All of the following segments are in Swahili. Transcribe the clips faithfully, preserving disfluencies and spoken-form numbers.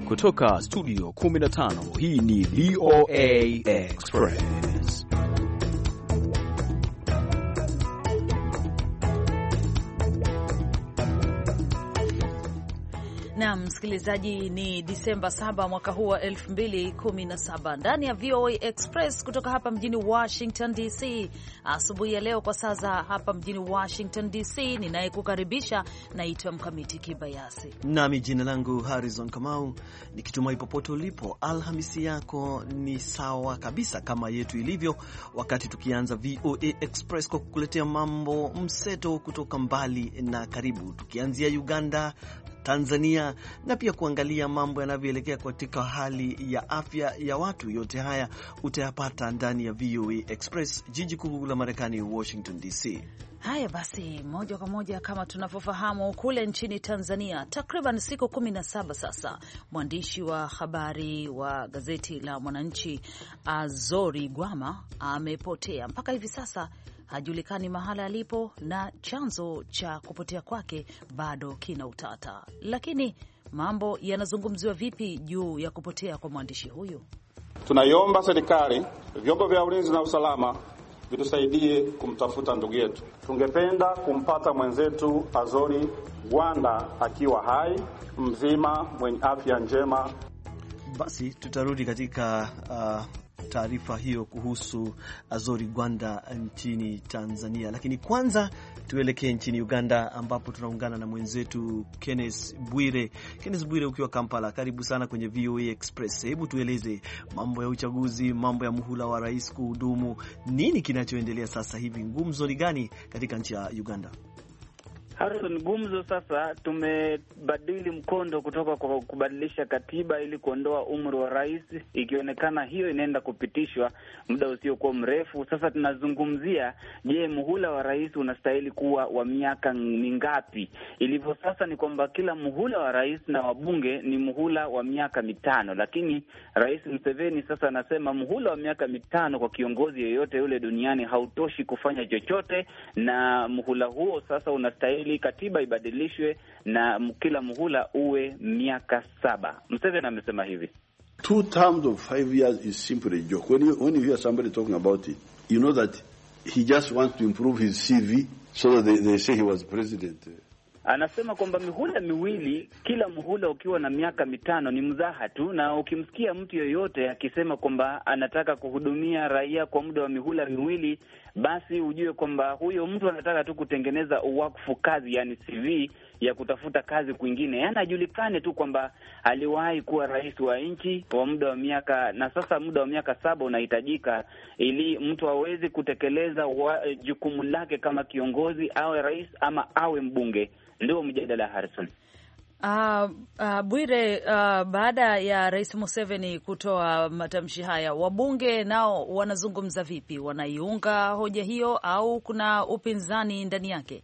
Kutoka studio kumi na tano, hii ni V O A Express. Na msikilizaji, ni Disemba saba mwaka huu wa elfu mbili kumi na saba ndani ya V O A Express kutoka hapa mjini Washington D C. Asubuhi ya leo kwa saa za hapa mjini Washington D C, ninayekukaribisha naitwa Mkamiti Kibayasi. Nami jina langu Harrison Kamau, nikitumai popote ulipo Alhamisi yako ni sawa kabisa kama yetu ilivyo, wakati tukianza V O A Express kwa kukuletea mambo mseto kutoka mbali na karibu, tukianzia Uganda, Tanzania na pia kuangalia mambo yanavyoelekea katika hali ya afya ya watu. Yote haya utayapata ndani ya V O A Express, jiji kuu la Marekani, Washington D C. Haya basi, moja kwa moja kama tunavyofahamu, kule nchini Tanzania takriban siku kumi na saba sasa, mwandishi wa habari wa gazeti la Mwananchi Azori Gwama amepotea. Mpaka hivi sasa hajulikani mahala alipo na chanzo cha kupotea kwake bado kina utata. Lakini mambo yanazungumziwa vipi juu ya kupotea kwa mwandishi huyu? Tunaiomba serikali, vyombo vya ulinzi na usalama vitusaidie kumtafuta ndugu yetu. Tungependa kumpata mwenzetu Azori Gwanda akiwa hai, mzima, mwenye afya njema. Basi tutarudi katika uh, taarifa hiyo kuhusu Azori Gwanda nchini Tanzania, lakini kwanza tuelekee nchini Uganda ambapo tunaungana na mwenzetu Kenneth Bwire. Kenneth Bwire, ukiwa Kampala, karibu sana kwenye V O A Express. Hebu tueleze mambo ya uchaguzi, mambo ya muhula wa rais kuhudumu, nini kinachoendelea sasa hivi? Ngumzo ni gani katika nchi ya Uganda? Harrison, gumzo sasa, tumebadili mkondo kutoka kwa kubadilisha katiba ili kuondoa umri wa rais, ikionekana hiyo inaenda kupitishwa muda usiokuwa mrefu. Sasa tunazungumzia, je, muhula wa rais unastahili kuwa wa miaka mingapi? Ilivyo sasa ni kwamba kila muhula wa rais na wabunge ni muhula wa miaka mitano, lakini Rais Museveni sasa anasema muhula wa miaka mitano kwa kiongozi yeyote yule duniani hautoshi kufanya chochote, na muhula huo sasa unastahili katiba ibadilishwe na kila muhula uwe miaka saba. Museveni amesema hivi: Two terms of five years is simply a joke. When you, when you hear somebody talking about it, you know that he just wants to improve his C V so that they, they say he was president. Anasema kwamba mihula miwili, kila muhula ukiwa na miaka mitano ni mzaha tu, na ukimsikia mtu yoyote akisema kwamba anataka kuhudumia raia kwa muda wa mihula miwili, basi ujue kwamba huyo mtu anataka tu kutengeneza uwakfu kazi, yani C V ya kutafuta kazi kwingine. Yaani ajulikane tu kwamba aliwahi kuwa rais wa nchi kwa muda wa miaka, na sasa muda wa miaka saba unahitajika ili mtu aweze kutekeleza jukumu lake kama kiongozi, awe rais ama awe mbunge. Ndio mjadala, Harrison. Uh, uh, Bwire, uh, baada ya Rais Museveni kutoa matamshi haya, wabunge nao wanazungumza vipi? Wanaiunga hoja hiyo au kuna upinzani ndani yake?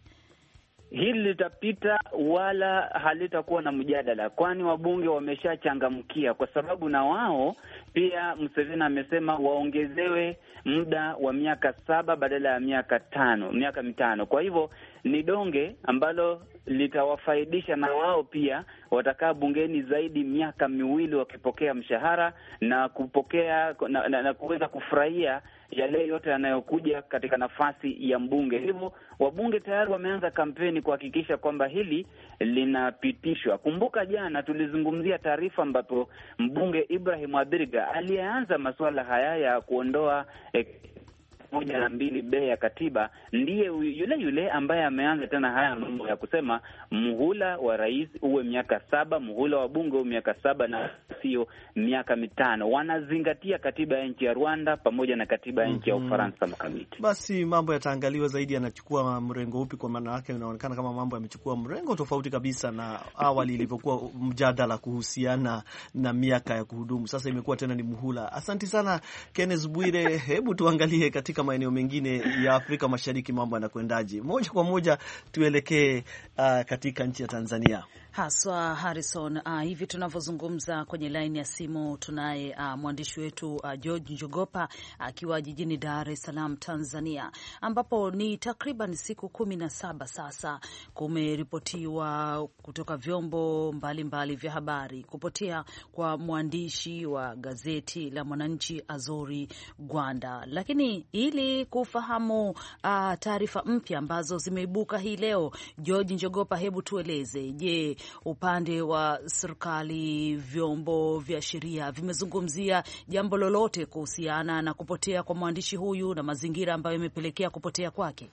Hili litapita wala halitakuwa na mjadala, kwani wabunge wameshachangamkia, kwa sababu na wao pia Museveni amesema waongezewe muda wa miaka saba badala ya miaka tano, miaka mitano. Kwa hivyo ni donge ambalo litawafaidisha, na wao pia watakaa bungeni zaidi miaka miwili wakipokea mshahara na kupokea na, na, na kuweza kufurahia yale yote yanayokuja katika nafasi ya mbunge. Hivyo wabunge tayari wameanza kampeni kuhakikisha kwamba hili linapitishwa. Kumbuka jana tulizungumzia taarifa ambapo mbunge Ibrahim Abiriga aliyeanza masuala haya ya kuondoa eh, moja na mbili be ya katiba, ndiye yule yule ambaye ameanza tena haya mambo ya kusema muhula wa rais uwe miaka saba, muhula wa bunge uwe miaka saba na sio miaka mitano. Wanazingatia katiba ya nchi ya Rwanda pamoja na katiba ya nchi ya Ufaransa. Mkamiti, basi mambo yataangaliwa zaidi, yanachukua mrengo upi, kwa maana yake inaonekana kama mambo yamechukua mrengo tofauti kabisa na awali ilivyokuwa mjadala kuhusiana na miaka ya kuhudumu. Sasa imekuwa tena ni muhula. Asante sana Kenneth Bwire. Hebu tuangalie katika maeneo mengine ya Afrika Mashariki mambo yanakwendaje. Moja kwa moja tuelekee uh, katika nchi ya Tanzania. Haswa Harrison, uh, hivi tunavyozungumza kwenye line ya simu tunaye uh, mwandishi wetu uh, George Njogopa akiwa uh, jijini Dar es Salaam Tanzania, ambapo ni takriban siku kumi na saba sasa kumeripotiwa kutoka vyombo mbalimbali mbali vya habari kupotea kwa mwandishi wa gazeti la Mwananchi Azori Gwanda. Lakini ili kufahamu uh, taarifa mpya ambazo zimeibuka hii leo, George Njogopa, hebu tueleze, je, upande wa serikali, vyombo vya sheria vimezungumzia jambo lolote kuhusiana na kupotea kwa mwandishi huyu na mazingira ambayo yamepelekea kupotea kwake?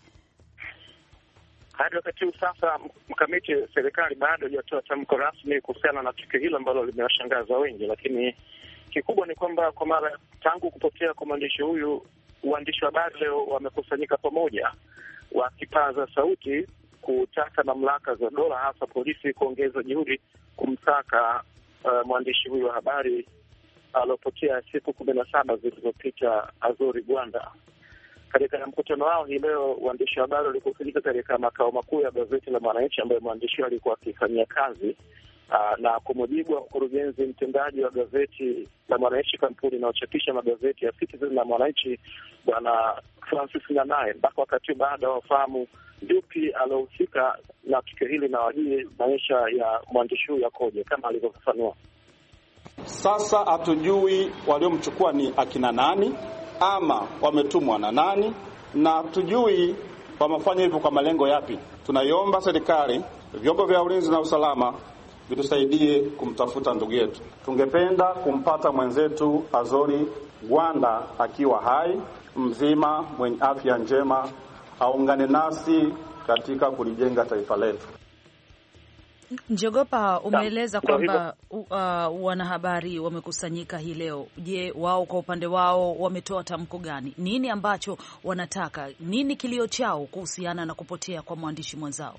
Hadi wakati huu sasa, mkamiti, serikali bado haijatoa tamko rasmi kuhusiana na tukio hilo ambalo limewashangaza wengi, lakini kikubwa ni kwamba kwa mara tangu kupotea kwa mwandishi huyu, waandishi wa habari leo wamekusanyika pamoja wakipaza sauti kutaka mamlaka za dola, hasa polisi, kuongeza juhudi kumsaka uh, mwandishi huyu wa habari aliopotea siku kumi na saba zilizopita, Azori Gwanda. Katika mkutano wao hii leo, waandishi wa habari walikusanyika katika makao makuu ya gazeti la Mwananchi ambayo mwandishi alikuwa akifanyia kazi. Uh, na kwa mujibu wa mkurugenzi mtendaji wa gazeti la Mwananchi, kampuni inayochapisha magazeti ya Citizen na Mwananchi, Bwana Francis Nanae, mpaka wakati baada ya wafahamu yupi alohusika na tukio hili na wajie maisha ya mwandishi huyu yakoje, kama alivyofafanua. Sasa hatujui waliomchukua ni akina nani ama wametumwa na nani, na hatujui wamefanya hivyo kwa malengo yapi. Tunaiomba serikali, vyombo vya ulinzi na usalama vitusaidie kumtafuta ndugu yetu. Tungependa kumpata mwenzetu Azori Gwanda akiwa hai, mzima, mwenye afya njema, aungane nasi katika kulijenga taifa letu. Njogopa, umeeleza kwamba uh, wanahabari wamekusanyika hii leo. Je, wao kwa upande wao wametoa tamko gani? Nini ambacho wanataka? Nini kilio chao kuhusiana na kupotea kwa mwandishi mwenzao?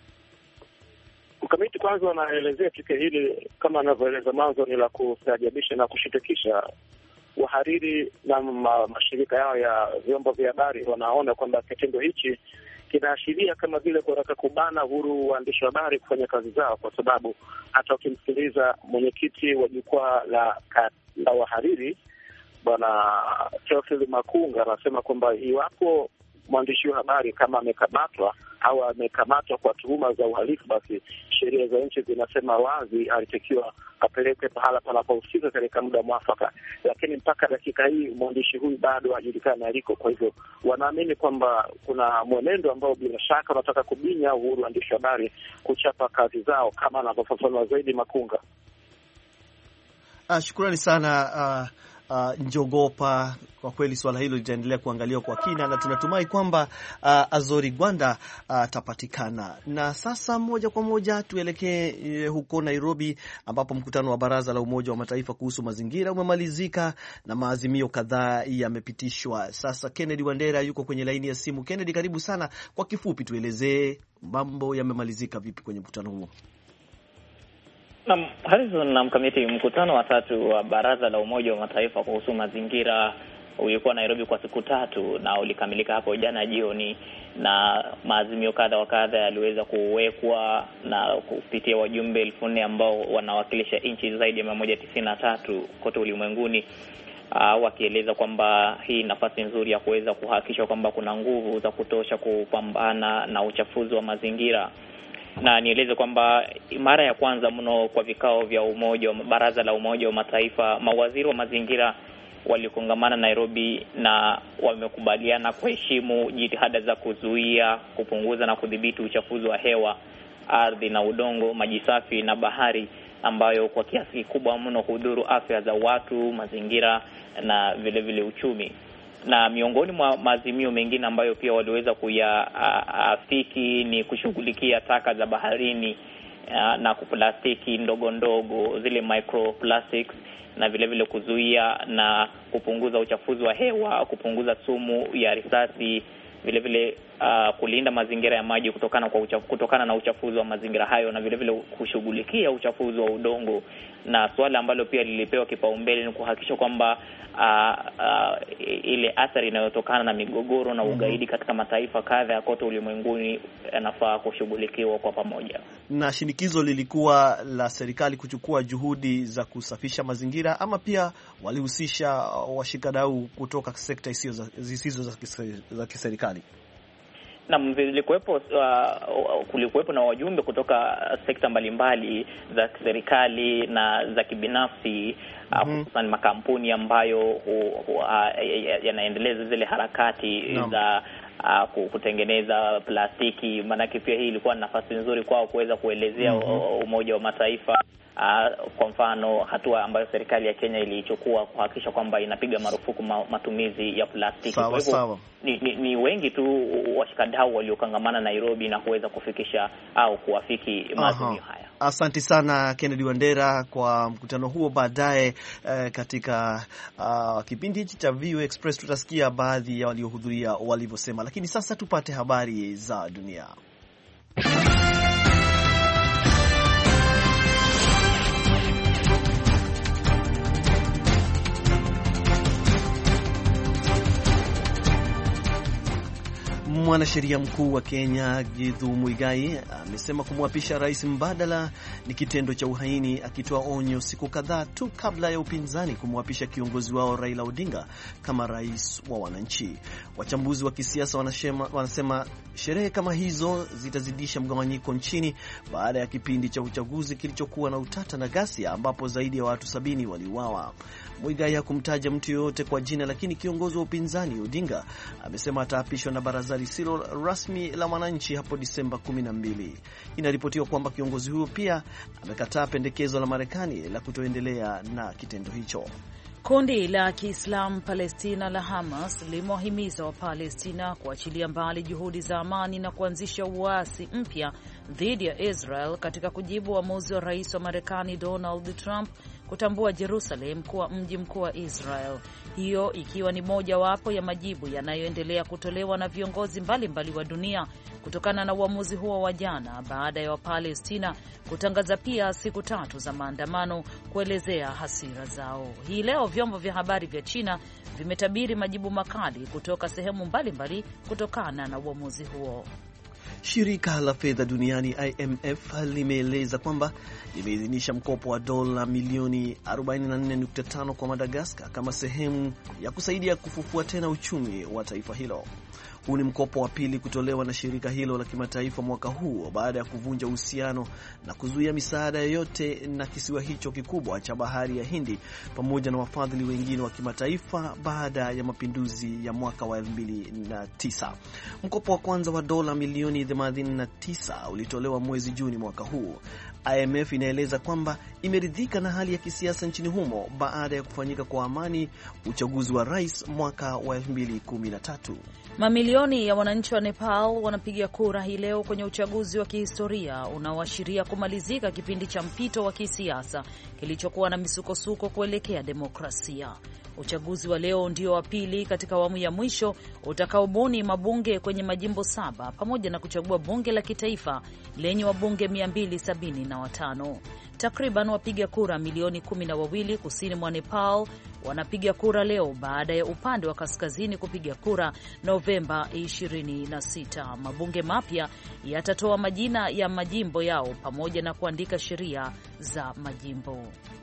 Mkamiti, kwanza wanaelezea tukio hili kama anavyoeleza mwanzo ni la kustajabisha na kushitukisha. Wahariri na ma, mashirika yao ya vyombo vya habari wanaona kwamba kitendo hichi kinaashiria kama vile kutaka kubana uhuru waandishi wa habari kufanya kazi zao, kwa sababu hata ukimsikiliza mwenyekiti wa jukwaa la, la wahariri Bwana Teofili Makunga anasema kwamba iwapo mwandishi wa habari kama amekamatwa au amekamatwa kwa tuhuma za uhalifu, basi sheria za nchi zinasema wazi alitakiwa apelekwe pahala panapohusika katika muda mwafaka. Lakini mpaka dakika hii mwandishi huyu bado hajulikani aliko. Kwa hivyo wanaamini kwamba kuna mwenendo ambao bila shaka wanataka kubinya uhuru wa waandishi wa habari kuchapa kazi zao, kama anavyofafanua zaidi Makunga. Ah, shukrani sana uh... Uh, Njogopa, kwa kweli swala hilo litaendelea kuangaliwa kwa kina na tunatumai kwamba uh, Azori Gwanda atapatikana. Uh, na sasa moja kwa moja tuelekee uh, huko Nairobi, ambapo mkutano wa Baraza la Umoja wa Mataifa kuhusu mazingira umemalizika na maazimio kadhaa yamepitishwa. Sasa Kennedy Wandera yuko kwenye laini ya simu. Kennedy, karibu sana. Kwa kifupi tuelezee mambo yamemalizika vipi kwenye mkutano huo? Na Harrison na mkamiti, mkutano wa tatu wa Baraza la Umoja wa Mataifa kuhusu mazingira ulikuwa Nairobi kwa siku tatu na ulikamilika hapo jana jioni, na maazimio kadha wa kadha yaliweza kuwekwa na kupitia wajumbe elfu nne ambao wanawakilisha nchi zaidi ya mia moja tisini na tatu kote ulimwenguni, uh, wakieleza kwamba hii nafasi nzuri ya kuweza kuhakikisha kwamba kuna nguvu za kutosha kupambana na uchafuzi wa mazingira. Na nieleze kwamba mara ya kwanza mno kwa vikao vya umoja wa Baraza la Umoja wa Mataifa, mawaziri wa mazingira walikongamana Nairobi na wamekubaliana kuheshimu jitihada za kuzuia, kupunguza na kudhibiti uchafuzi wa hewa, ardhi na udongo, maji safi na bahari, ambayo kwa kiasi kikubwa mno hudhuru afya za watu, mazingira na vile vile uchumi. Na miongoni mwa maazimio mengine ambayo pia waliweza kuyaafiki ni kushughulikia taka za baharini na plastiki ndogo ndogo, zile microplastics, na vile vile kuzuia na kupunguza uchafuzi wa hewa, kupunguza sumu ya risasi vile vile uh, kulinda mazingira ya maji kutokana kwa uchafu, kutokana na uchafuzi wa mazingira hayo, na vile vile kushughulikia uchafuzi wa udongo. Na swala ambalo pia lilipewa kipaumbele ni kuhakikisha kwamba uh, uh, ile athari inayotokana na migogoro na ugaidi katika mataifa kadha kote ulimwenguni yanafaa kushughulikiwa kwa pamoja. Na shinikizo lilikuwa la serikali kuchukua juhudi za kusafisha mazingira, ama pia walihusisha washikadau kutoka sekta zisizo za kiserikali? Na zilikuwepo uh, kulikuwepo na wajumbe kutoka sekta mbalimbali za serikali na za kibinafsi, hususan mm-hmm. uh, makampuni ambayo uh, uh, yanaendeleza zile harakati no. za uh, kutengeneza plastiki. Maanake pia hii ilikuwa nafasi nzuri kwao kuweza kuelezea mm-hmm. Umoja wa Mataifa Uh, kwa mfano hatua ambayo serikali ya Kenya ilichukua kuhakikisha kwamba inapiga marufuku ma, matumizi ya plastiki. Sawa, sawa. Ni, ni, ni wengi tu washikadau waliokangamana Nairobi na kuweza kufikisha au kuafiki maazimio haya. Asante sana Kennedy Wandera kwa mkutano huo. Baadaye eh, katika uh, kipindi hichi cha V O A Express tutasikia baadhi ya waliohudhuria walivyosema, lakini sasa tupate habari za dunia. Mwanasheria mkuu wa Kenya Githu Muigai amesema kumwapisha rais mbadala ni kitendo cha uhaini, akitoa onyo siku kadhaa tu kabla ya upinzani kumwapisha kiongozi wao Raila Odinga kama rais wa wananchi. Wachambuzi wa kisiasa wanasema, wanasema sherehe kama hizo zitazidisha mgawanyiko nchini baada ya kipindi cha uchaguzi kilichokuwa na utata na ghasia ambapo zaidi ya watu sabini waliuawa. Muigai hakumtaja mtu yoyote kwa jina, lakini kiongozi wa upinzani Odinga amesema ataapishwa na baraza lisilo rasmi la wananchi hapo Disemba kumi na mbili. Inaripotiwa kwamba kiongozi huyo pia amekataa pendekezo la Marekani la kutoendelea na kitendo hicho. Kundi la Kiislamu Palestina la Hamas limewahimiza wa Palestina kuachilia mbali juhudi za amani na kuanzisha uasi mpya dhidi ya Israel katika kujibu uamuzi wa rais wa Marekani Donald Trump kutambua Jerusalem kuwa mji mkuu wa Israel. Hiyo ikiwa ni moja wapo ya majibu yanayoendelea kutolewa na viongozi mbalimbali wa dunia kutokana na uamuzi huo wa jana, baada ya Wapalestina kutangaza pia siku tatu za maandamano kuelezea hasira zao. Hii leo vyombo vya habari vya China vimetabiri majibu makali kutoka sehemu mbalimbali kutokana na uamuzi huo. Shirika la fedha duniani I M F limeeleza kwamba limeidhinisha mkopo wa dola milioni arobaini na nne nukta tano kwa Madagascar kama sehemu ya kusaidia kufufua tena uchumi wa taifa hilo. Huu ni mkopo wa pili kutolewa na shirika hilo la kimataifa mwaka huu baada ya kuvunja uhusiano na kuzuia misaada yoyote na kisiwa hicho kikubwa cha bahari ya Hindi pamoja na wafadhili wengine wa kimataifa baada ya mapinduzi ya mwaka wa elfu mbili na tisa. Mkopo wa kwanza wa dola milioni themanini na tisa ulitolewa mwezi Juni mwaka huu. I M F inaeleza kwamba imeridhika na hali ya kisiasa nchini humo baada ya kufanyika kwa amani uchaguzi wa rais mwaka wa elfu mbili kumi na tatu. Mamilioni ya wananchi wa Nepal wanapiga kura hii leo kwenye uchaguzi wa kihistoria unaoashiria kumalizika kipindi cha mpito wa kisiasa kilichokuwa na misukosuko kuelekea demokrasia. Uchaguzi wa leo ndio wa pili katika awamu ya mwisho utakaobuni mabunge kwenye majimbo saba pamoja na kuchagua bunge la kitaifa lenye wabunge mia mbili sabini na watano. Takriban wapiga kura milioni kumi na wawili kusini mwa Nepal wanapiga kura leo baada ya upande wa kaskazini kupiga kura Novemba ishirini na sita. Mabunge mapya yatatoa majina ya majimbo yao pamoja na kuandika sheria za majimbo.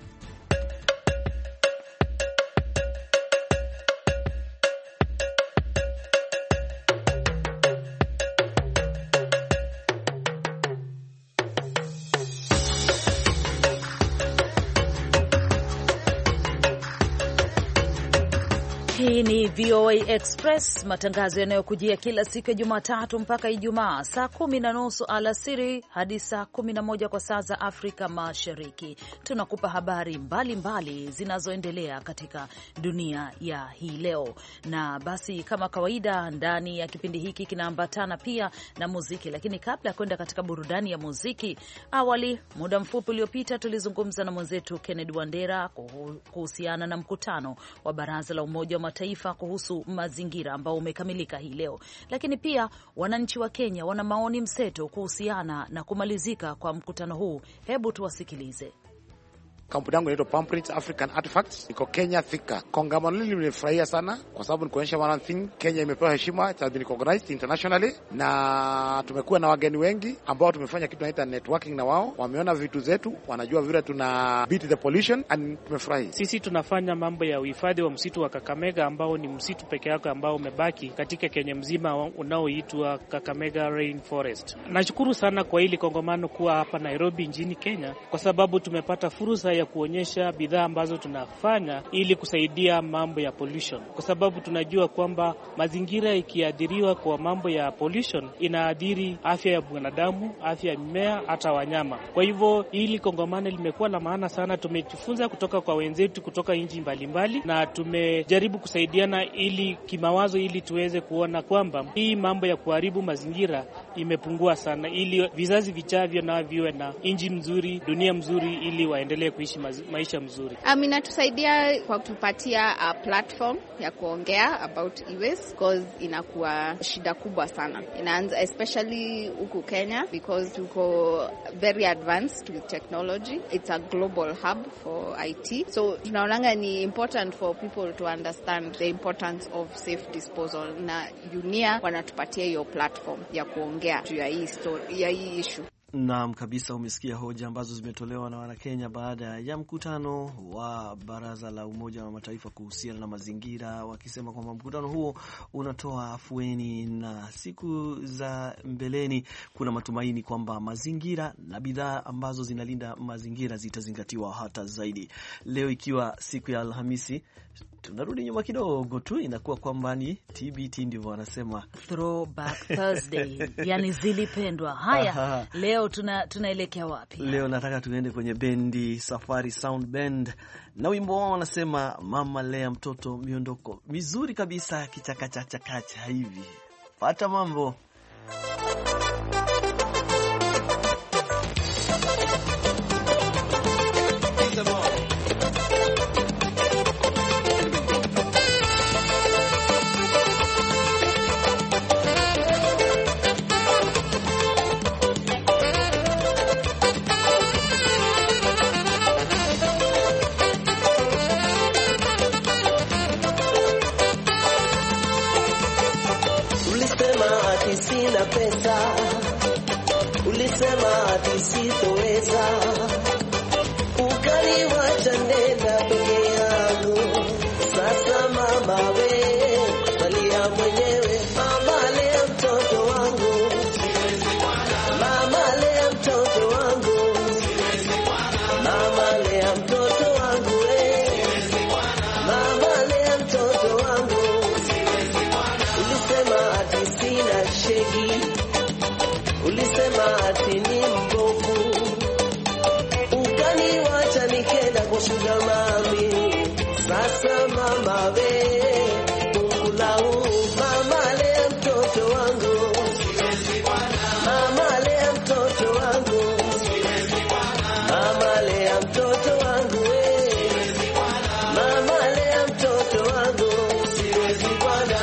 Hii ni V O A Express, matangazo yanayokujia kila siku ya Jumatatu mpaka Ijumaa saa kumi na nusu alasiri hadi saa kumi na moja kwa saa za Afrika Mashariki. Tunakupa habari mbalimbali zinazoendelea katika dunia ya hii leo, na basi kama kawaida ndani ya kipindi hiki kinaambatana pia na muziki. Lakini kabla ya kwenda katika burudani ya muziki, awali muda mfupi uliopita tulizungumza na mwenzetu Kennedy Wandera kuhusiana na mkutano wa Baraza la Umoja wa Mataifa kuhusu mazingira ambao umekamilika hii leo, lakini pia wananchi wa Kenya wana maoni mseto kuhusiana na kumalizika kwa mkutano huu. Hebu tuwasikilize. Kampuni yangu inaitwa Palmprints African Artifacts, iko Kenya Thika. Kongamano hili nimefurahia sana kwa sababu ni kuonyesha one thing, Kenya imepewa heshima, it has been recognized internationally, na tumekuwa na wageni wengi ambao tumefanya kitu tunaita networking na wao. Wameona vitu zetu, wanajua vile tuna beat the pollution, and tumefurahi. Sisi tunafanya mambo ya uhifadhi wa msitu wa Kakamega ambao ni msitu peke yake ambao umebaki katika Kenya mzima unaoitwa Kakamega Rainforest. Nashukuru sana kwa hili kongamano kuwa hapa Nairobi nchini Kenya, kwa sababu tumepata fursa ya kuonyesha bidhaa ambazo tunafanya ili kusaidia mambo ya pollution, kwa sababu tunajua kwamba mazingira ikiadhiriwa kwa mambo ya pollution inaadhiri afya ya binadamu, afya ya mimea, hata wanyama. Kwa hivyo hili kongamano limekuwa la maana sana. Tumejifunza kutoka kwa wenzetu kutoka nchi mbalimbali, na tumejaribu kusaidiana ili kimawazo, ili tuweze kuona kwamba hii mambo ya kuharibu mazingira imepungua sana, ili vizazi vichavyo na viwe na nchi mzuri, dunia mzuri, ili waendelee kuishi maisha mzuri. Um, inatusaidia kwa kutupatia a platform ya kuongea about e-waste, because inakuwa shida kubwa sana. Inaanza especially huku Kenya because tuko very advanced with technology. It's a global hub for I T. So tunaonanga ni important for people to understand the importance of safe disposal, na UNIA wanatupatia hiyo platform ya kuongea juu ya hii story, ya hii issue. Naam kabisa, umesikia hoja ambazo zimetolewa na Wanakenya baada ya mkutano wa Baraza la Umoja wa Mataifa kuhusiana na mazingira, wakisema kwamba mkutano huo unatoa afueni na siku za mbeleni kuna matumaini kwamba mazingira na bidhaa ambazo zinalinda mazingira zitazingatiwa hata zaidi. Leo ikiwa siku ya Alhamisi, tunarudi nyuma kidogo tu, inakuwa kwamba ni T B T, ndivyo wanasema, Throwback Thursday, yani zilipendwa. Haya, aha. Leo tuna tunaelekea wapi? Leo nataka tuende kwenye bendi Safari Sound Band, na wimbo wao wanasema Mama Lea Mtoto, miondoko mizuri kabisa, kichakachakacha hivi. Pata mambo. Sina pesa, ulisema ati sitoweza, ukaniwacha nenda peke yangu. Sasa mama we, salia mwenyewe. Mama lea mtoto wangu, mama lea mtoto wangu, mama lea mtoto wangu we, mama lea mtoto wangu. Ulisema ati sina shegi, ulisema ati ni mbovu, ukaniwacha nikenda kwa sugar mami. Sasa mama we, ukulau. Mama lea mtoto wangu, mama lea mtoto wangu, mama lea mtoto wangu we, mama lea mtoto wangu. Siwezi bwana.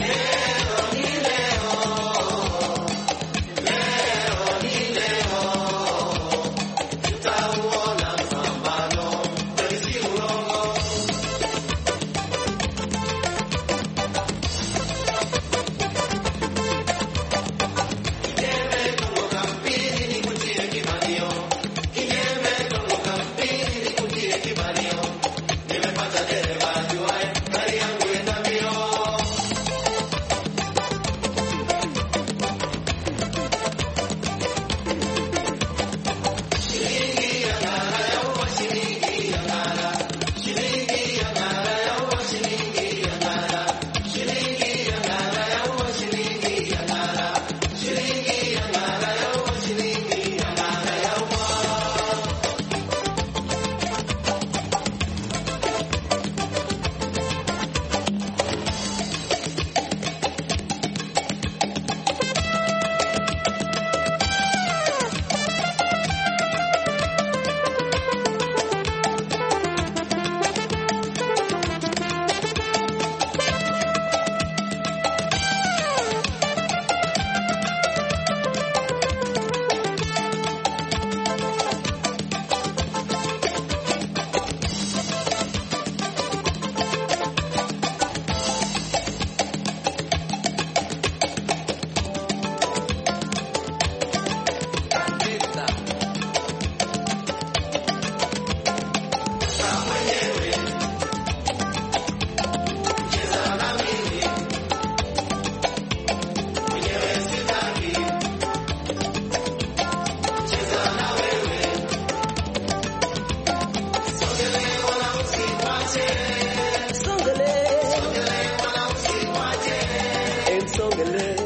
Leo, leo, leo, leo.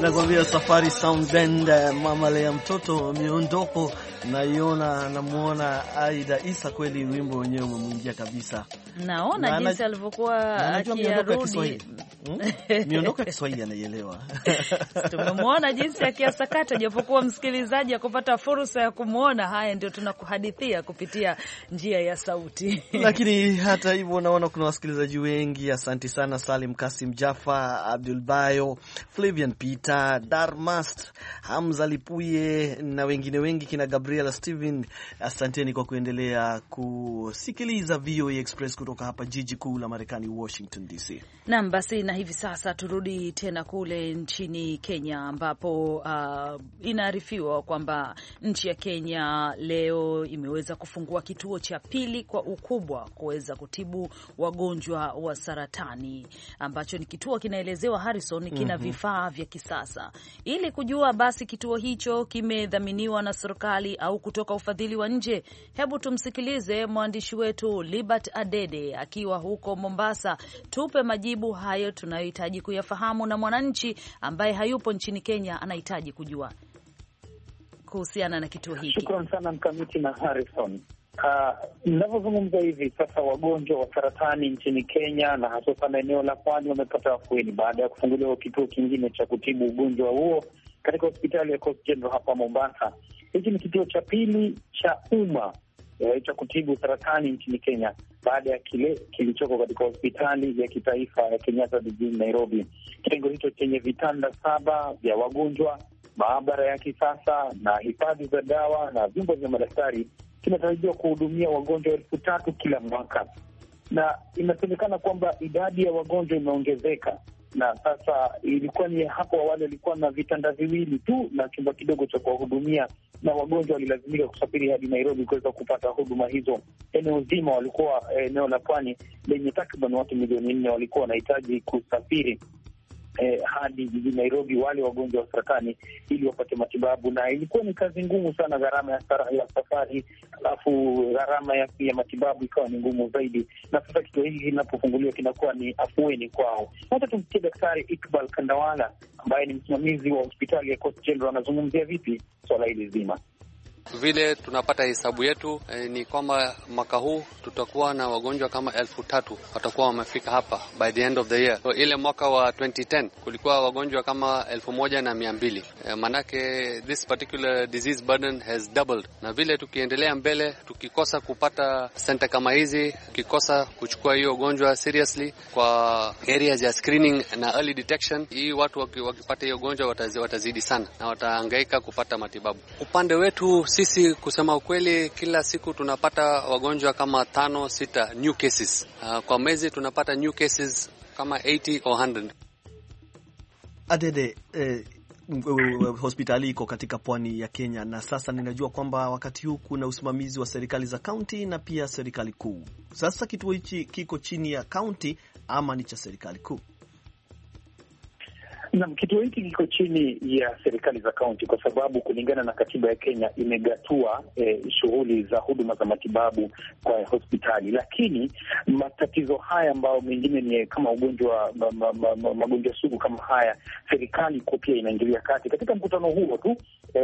Nakwambia Safari Sound Band, mama lea mtoto, miondoko naiona, namuona Aida Isa, kweli wimbo wenyewe umemwingia kabisa. Naona na jinsi alivyokuwa akirudi. Miondoko ya Kiswahili anaielewa. Tumemwona jinsi akiasakata, japokuwa msikilizaji akupata fursa ya kumuona. Haya ndio tunakuhadithia kupitia njia ya sauti. Lakini hata hivyo naona kuna wasikilizaji wengi. Asante sana Salim Kasim Jaffa, Abdul Bayo, Flavian Peter, Darmast, Hamza Lipuye na wengine wengi, kina Gabriela Steven. Asanteni kwa kuendelea kusikiliza V O A Express kutoka hapa jiji kuu la Marekani, Washington D C. Naam, basi na hivi sasa turudi tena kule nchini Kenya ambapo uh, inaarifiwa kwamba nchi ya Kenya leo imeweza kufungua kituo cha pili kwa ukubwa kuweza kutibu wagonjwa wa saratani, ambacho ni kituo kinaelezewa Harrison kina mm-hmm. vifaa vya kisasa. Ili kujua basi kituo hicho kimedhaminiwa na serikali au kutoka ufadhili wa nje, hebu tumsikilize mwandishi wetu Libert Adede akiwa huko Mombasa. Tupe majibu hayo tunayohitaji kuyafahamu, na mwananchi ambaye hayupo nchini Kenya anahitaji kujua kuhusiana na kituo hiki. Shukrani sana Mkamiti na Harrison. Ninavyozungumza uh, hivi sasa wagonjwa wa saratani nchini Kenya na hasa sana eneo la Pwani wamepata afueni baada ya kufunguliwa kituo kingine cha kutibu ugonjwa huo katika hospitali ya Coast General hapa Mombasa. Hiki ni kituo cha pili cha umma cha kutibu saratani nchini Kenya baada ya kile kilichoko katika hospitali ya kitaifa ya Kenyatta jijini Nairobi. Kitengo hicho chenye vitanda saba vya wagonjwa, maabara ya kisasa na hifadhi za dawa na vyumba vya madaktari kinatarajiwa kuhudumia wagonjwa elfu tatu kila mwaka, na inasemekana kwamba idadi ya wagonjwa imeongezeka. Na sasa ilikuwa ni hapo awali walikuwa na vitanda viwili tu na chumba kidogo cha kuwahudumia, na wagonjwa walilazimika kusafiri hadi Nairobi kuweza kupata huduma hizo. Eneo zima walikuwa eneo la Pwani lenye takriban watu milioni nne walikuwa wanahitaji kusafiri Eh, hadi jijini Nairobi wale wagonjwa wa saratani ili wapate matibabu, na ilikuwa ni kazi ngumu sana, gharama ya, ya safari alafu gharama ya, ya matibabu ikawa ni ngumu zaidi. Na sasa kituo hiki kinapofunguliwa kinakuwa ni afueni kwao. Hata tumsikie Daktari Iqbal Kandawala ambaye ni msimamizi wa hospitali ya Coast General anazungumzia vipi swala hili zima. Vile tunapata hesabu yetu eh, ni kwamba mwaka huu tutakuwa na wagonjwa kama elfu tatu watakuwa wamefika hapa by the end of the year. So, ile mwaka wa twenty ten kulikuwa wagonjwa kama elfu moja na mia mbili. Eh, manake this particular disease burden has doubled. Na vile tukiendelea mbele, tukikosa kupata center kama hizi, tukikosa kuchukua hiyo ugonjwa seriously kwa areas ya screening na early detection, hii watu wakipata hiyo ugonjwa watazidi sana na watahangaika kupata matibabu. Upande wetu sisi kusema ukweli, kila siku tunapata wagonjwa kama tano sita new cases. Uh, kwa mwezi tunapata new cases kama eighty or one hundred. Adede, eh, hospitali iko katika pwani ya Kenya, na sasa ninajua kwamba wakati huu kuna usimamizi wa serikali za kaunti na pia serikali kuu. Sasa kituo hichi kiko chini ya kaunti ama ni cha serikali kuu? Na kituo hiki kiko chini ya serikali za kaunti kwa sababu kulingana na katiba ya Kenya imegatua eh, shughuli za huduma za matibabu kwa hospitali. Lakini matatizo haya ambayo mengine ni kama ugonjwa ma, ma, ma, ma, magonjwa sugu kama haya, serikali kwa pia inaingilia kati. Katika mkutano huo tu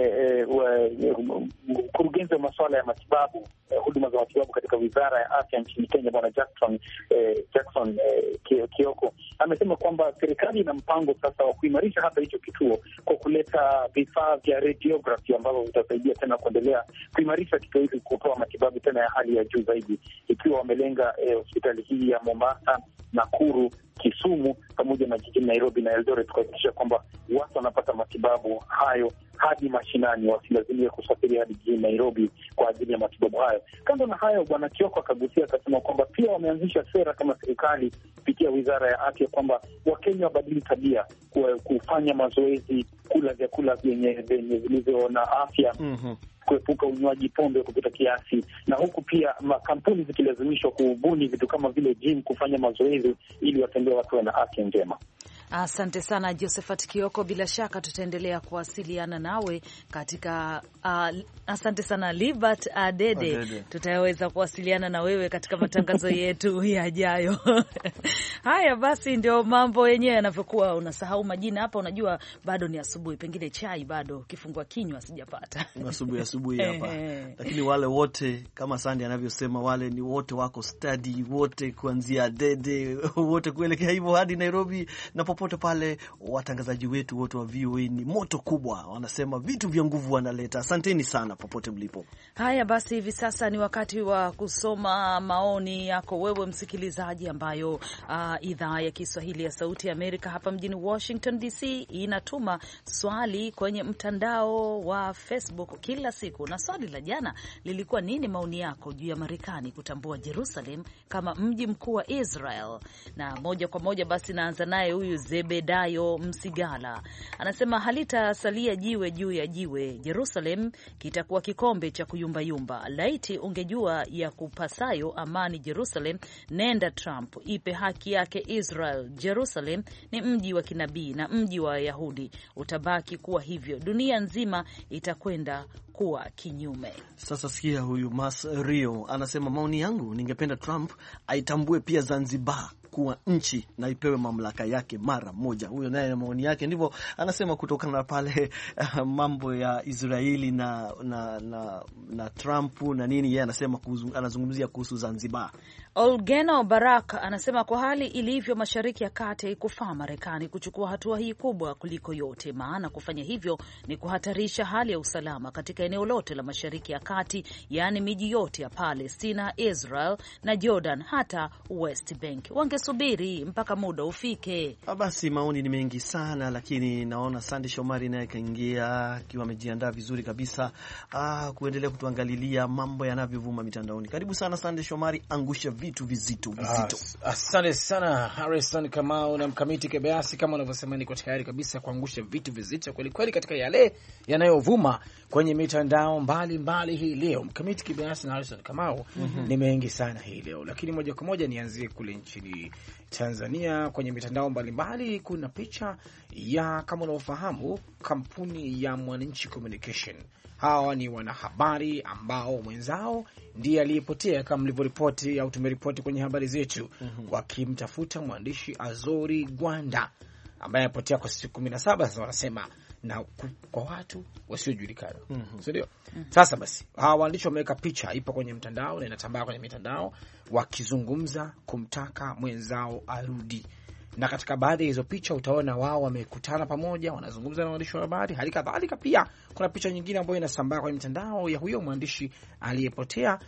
mkurugenzi eh, eh, wa masuala ya matibabu eh, huduma za matibabu katika Wizara ya Afya nchini Kenya Bwana Jackson eh, Jackson eh, Kioko amesema kwamba serikali ina mpango sasa wa kuimarisha hata hicho kituo kwa kuleta vifaa vya radiography ambavyo vitasaidia tena kuendelea kuimarisha kituo hiki kutoa matibabu tena ya hali ya juu zaidi, ikiwa wamelenga eh, hospitali hii ya Mombasa, Nakuru, Kisumu pamoja na jijini Nairobi na Eldoret kuhakikisha kwamba watu wanapata matibabu hayo hadi mashinani, wasilazimike kusafiri hadi jijini Nairobi kwa ajili ya matibabu hayo. Kando na hayo, Bwana Kioko akagusia akasema kwamba pia wameanzisha sera kama serikali kupitia Wizara ya Afya kwamba Wakenya wabadili tabia, kufanya mazoezi, kula vyakula vyenye vilivyo na afya, mm-hmm. kuepuka unywaji pombe kupita kiasi, na huku pia makampuni zikilazimishwa kubuni vitu kama vile gym, kufanya mazoezi ili watembee watu na afya njema. Asante sana Josephat Kioko, bila shaka tutaendelea kuwasiliana nawe katika uh, asante sana Libert Adede, Adede. Tutaweza kuwasiliana na wewe katika matangazo yetu yajayo. Haya basi, ndio mambo yenyewe yanavyokuwa. Unasahau majina hapa, unajua bado ni asubuhi, pengine chai bado kifungua kinywa sijapata. Asubuhi asubuhi hapa. Lakini wale wote kama Sandy anavyosema, wale ni wote wako study, wote kuanzia Adede, wote kuelekea hivyo hadi Nairobi na popote pale. Watangazaji wetu wote wa V O A ni moto kubwa, wanasema vitu vya nguvu wanaleta. Asanteni sana popote mlipo. Haya basi, hivi sasa ni wakati wa kusoma maoni yako wewe msikilizaji, ambayo uh, idhaa ya Kiswahili ya Sauti ya Amerika hapa mjini Washington D C inatuma swali kwenye mtandao wa Facebook kila siku. Na swali la jana lilikuwa, nini maoni yako juu ya Marekani kutambua Jerusalem kama mji mkuu wa Israel? Na moja kwa moja basi naanza naye huyu Zebedayo Msigala. Anasema halitasalia jiwe juu ya jiwe, Jerusalem kitakuwa kikombe cha kuyumbayumba. Laiti ungejua ya kupasayo amani Jerusalem, nenda Trump, ipe haki yake Israel. Jerusalem ni mji wa kinabii na mji wa Wayahudi, utabaki kuwa hivyo, dunia nzima itakwenda kuwa kinyume. Sasa sikia huyu Mas Rio anasema, maoni yangu, ningependa Trump aitambue pia Zanzibar kuwa nchi na ipewe mamlaka yake mara moja. Huyo naye maoni yake ndivyo anasema, kutokana na pale uh, mambo ya Israeli na na na, na Trump na nini, yeye anasema anazungumzia kuhusu Zanzibar. Olgeno Barak anasema, kwa hali ilivyo Mashariki ya Kati kufaa Marekani kuchukua hatua hii kubwa kuliko yote, maana kufanya hivyo ni kuhatarisha hali ya usalama katika eneo lote la Mashariki ya Kati, yaani miji yote ya Palestina, Israel na Jordan, hata West Bank. Wangesubiri mpaka muda ufike. Basi maoni ni mengi sana, lakini naona Sandy Shomari naye kaingia akiwa amejiandaa vizuri kabisa ah, kuendelea kutuangalilia mambo yanavyovuma mitandaoni. Karibu sana Sandy Shomari, angusha vitu vizito vizito. Asante sana Harrison Kamau na Mkamiti Kibayasi, kama unavyosema niko tayari kabisa kuangusha vitu vizito kweli kweli katika yale yanayovuma kwenye mitandao mbali mbali hii leo. Mkamiti Kibayasi na Harrison Kamau, mm-hmm. ni mengi sana hii leo, lakini moja kwa moja nianzie kule nchini Tanzania. Kwenye mitandao mbalimbali kuna picha ya, kama unaofahamu, kampuni ya Mwananchi Communication. Hawa ni wanahabari ambao mwenzao ndiye aliyepotea, kama mlivyoripoti au tumeripoti kwenye habari zetu, mm-hmm. wakimtafuta mwandishi Azori Gwanda ambaye amepotea kwa siku kumi na saba sasa, wanasema, na kwa watu wasiojulikana. Mm-hmm. Ndio. Mm-hmm. Sasa basi, hawa waandishi wameweka picha, ipo kwenye mtandao na inatambaa kwenye mitandao, wakizungumza kumtaka mwenzao arudi. Na katika baadhi ya hizo picha utaona wao wamekutana pamoja, wanazungumza na waandishi wa habari. Hali kadhalika pia kuna picha nyingine ambayo inasambaa kwenye mitandao ya huyo mwandishi aliyepotea,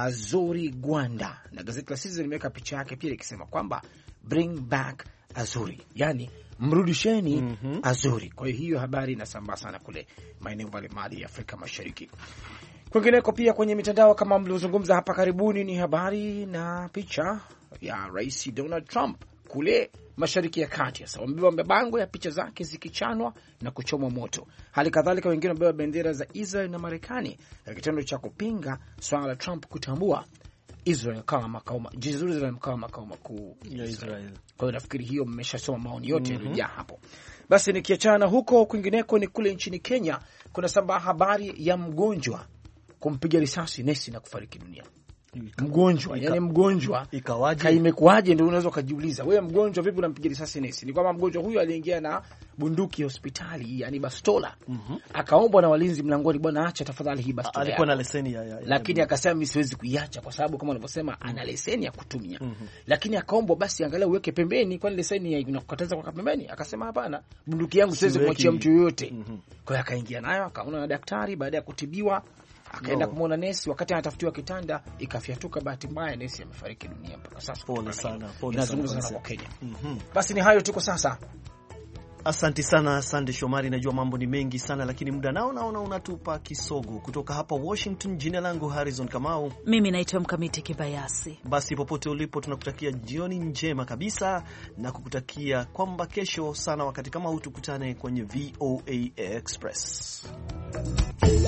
Azori Gwanda, na gazeti la Citizen limeweka picha yake pia ikisema kwamba bring back Azori, yani mrudisheni mm-hmm. Azori. Kwa hiyo habari inasambaa sana kule maeneo mbalimbali ya Afrika Mashariki. Kwingineko pia kwenye mitandao kama mliozungumza hapa karibuni ni habari na picha ya Rais Donald Trump kule Mashariki ya Kati. Sasa wamebeba mabango ya picha zake zikichanwa na kuchomwa moto. Hali kadhalika wengine wamebeba bendera za Israel na Marekani, na kitendo cha kupinga swala la Trump kutambua Israel kama makao makuu, Jerusalem kama makao makuu ya Israel. Kwa hiyo nafikiri hiyo mmeshasoma maoni yote mm-hmm. yaliyojaa hapo. Basi nikiachana huko, kwingineko ni kule nchini Kenya, kuna sambaa habari ya mgonjwa kumpiga risasi nesi na kufariki dunia. Mgonjwa, yani mgonjwa ikawaje, imekuaje? Ndio unaweza kujiuliza wewe, mgonjwa vipi unampiga risasi nesi? Ni kwamba mgonjwa huyu aliingia na bunduki hospitali, yani bastola. Mm-hmm. Akaombwa na walinzi mlangoni, bwana acha tafadhali hii bastola. Alikuwa na leseni ya, ya, ya lakini akasema mimi siwezi kuiacha kwa sababu kama unavyosema ana leseni ya kutumia. Mm-hmm. Lakini akaombwa basi angalau uweke pembeni, kwani leseni inakukataza kwa pembeni. Akasema hapana, bunduki yangu siwezi kumwachia mtu yoyote. Mm-hmm. Kwa hiyo akaingia nayo, akaona na daktari, baada ya kutibiwa akaenda no. kumuona nesi, wakati anatafutiwa kitanda ikafyatuka, bahati mbaya nesi amefariki dunia mpaka sasa. Pole sana, pole sana kwa Kenya. Mm-hmm. Basi ni hayo tuko sasa. Asante sana Sande Shomari, najua mambo ni mengi sana lakini muda nao naona unatupa kisogo. Kutoka hapa Washington, jina langu Harrison Kamau, mimi naitwa Mkamiti Kibayasi. Basi popote ulipo tunakutakia jioni njema kabisa na kukutakia kwamba kesho sana wakati kama huu tukutane kwenye V O A Express.